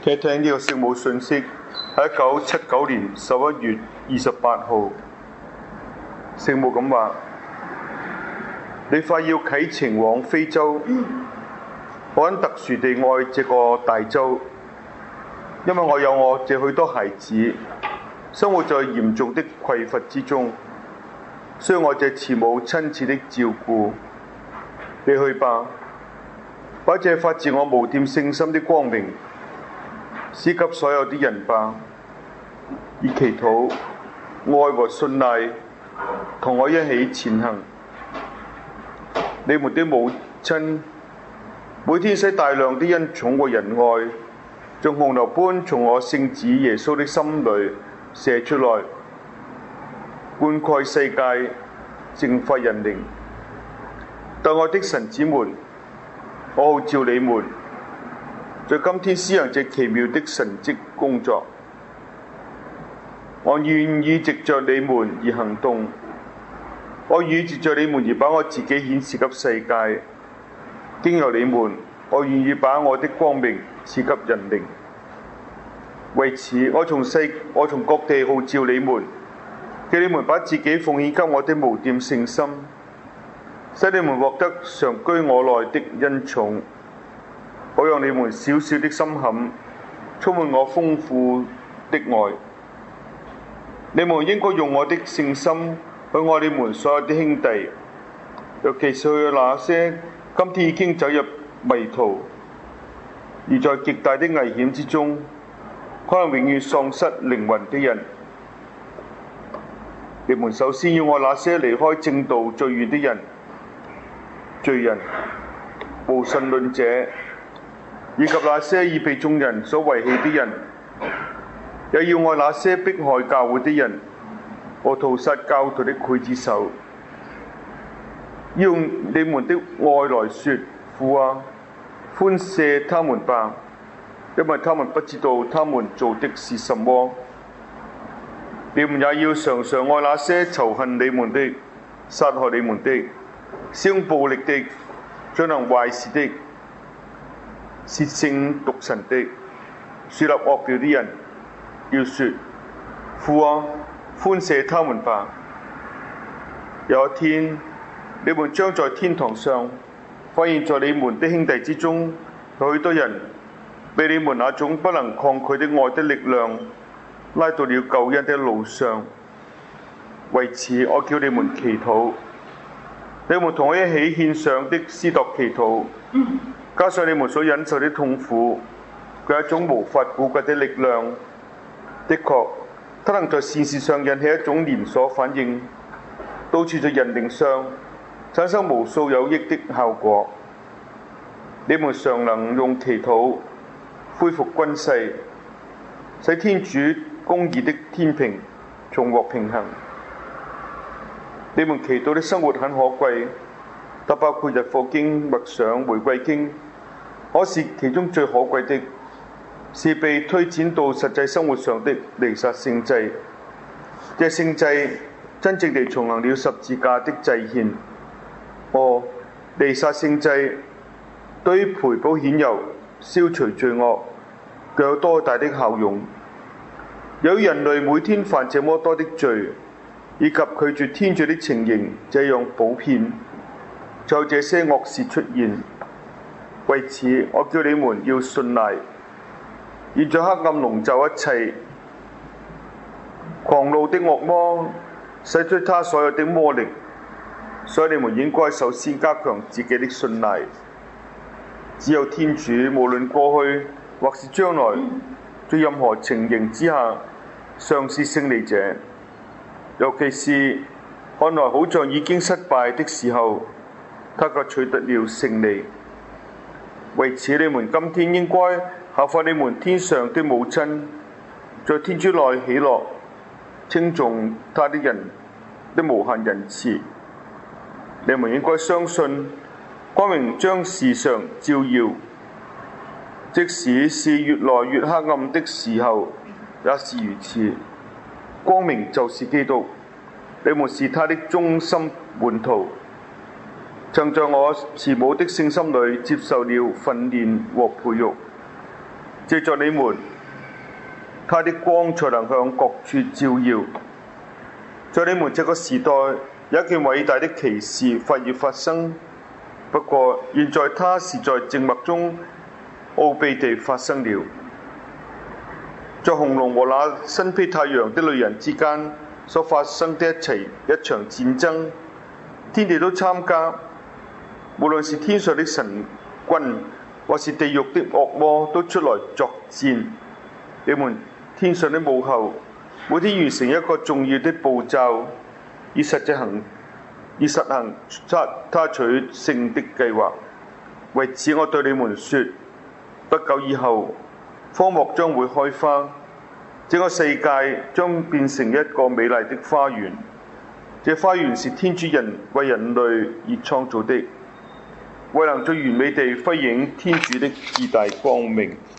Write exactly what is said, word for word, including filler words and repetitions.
聽聽呢個聖母信息，喺一九七九年十一月二十八號，聖母咁話：你快要啟程往非洲，我很特殊地愛這個大洲，因為我有我這許多孩子生活在嚴重的匱乏之中，需要我這慈母親切的照顧。你去吧，把這發自我無玷聖心的光明施給所有的人吧，以祈禱、愛和信賴同我一起前行。你們的母親每天使大量的恩寵和仁愛，像洪流般從我聖子耶穌的心裏射出來，灌溉世界，淨化人靈。但愛的神子們，我號召你們，在今天施行這奇妙的神蹟工作。我願意藉着你們而行動，我願意藉着你們而把我自己顯示給世界。經由你們，我願意把我的光明賜給人靈。為此，我從世我從各地號召你們，叫你們把自己奉獻給我的無玷聖心，使你們獲得常居我內的恩寵。好讓你們小小的心坎充滿我豐富的愛。你們應該用我的聖心去愛你們所有的兄弟，尤其是去那些今天已經走入迷途，而在極大的危險之中，可能永遠喪失靈魂的人。你們首先要愛那些離開正道最遠的人、罪人、無神論者，以及那些已被眾人所遺棄的人，也要愛那些迫害教會的人和屠殺教徒的劊子手。要用你們的愛來說：父啊，寬赦他們吧，因為他們不知道他們做的是什麼。你們也要常常愛那些仇恨你們的、殺害你們的、使用暴力的、進行壞事的、褻聖毒神的、樹立惡表的人。要說：父啊，寬赦他們吧。有一天，你們將在天堂上發現，在你們的兄弟之中，有許多人被你們那種不能抗拒的愛的力量拉到了救恩的路上。為此，我叫你們祈禱，你們同我一起獻上的司鐸祈禱，加上你們所忍受的痛苦，佢一種無法估計的力量。的確，它能在善事上引起一種連鎖反應，導致在人靈上產生無數有益的效果。你們常能用祈禱恢復均勢，使天主公義的天平重獲平衡。你們祈禱的生活很可貴，它包括日課經、默想、玫瑰經，可是其中最可貴的是被推展到實際生活上的彌撒聖祭。這聖祭真正地重行了十字架的祭獻。哦，彌撒聖祭對於賠補愆尤、消除罪惡，具有多大的效用。由於人類每天犯這麼多的罪，以及拒絕天主的情形這樣普遍，就有這些惡事出現。為此，我叫你們要信賴。現在黑暗籠罩一切，狂怒的惡魔使出他所有的魔力，所以你們應該首先加強自己的信賴。只有天主，無論過去或是將來，在任何情形之下，尚是勝利者。尤其是看來好像已經失敗的時候，他卻取得了勝利。為此，你們今天應該效法你們天上的母親，在天主內喜樂，稱頌他的人的無限仁慈。你們應該相信，光明將時常照耀，即使是越來越黑暗的時候，也是如此。光明就是基督，你們是他的忠心門徒，曾在我慈母的聖心裏接受了訓練和培育。 借着你們，他的光才能向各處照耀。在你們這個時代，有一件偉大的奇事快要發生，不過現在它是在靜默中奧秘地發生了。在紅龍和那身披太陽的女人之間所發生的一齊一場戰爭，天地都參加，無論是天上的神軍，或是地獄的惡魔，都出來作戰。你們天上的母后，每天完成一個重要的步驟，以實際行，以實行他他取勝的計劃。為此，我對你們說，不久以後，荒漠將會開花，整個世界將變成一個美麗的花園。這花園是天主人為人類而創造的，為能最完美地輝映天主的至大光明。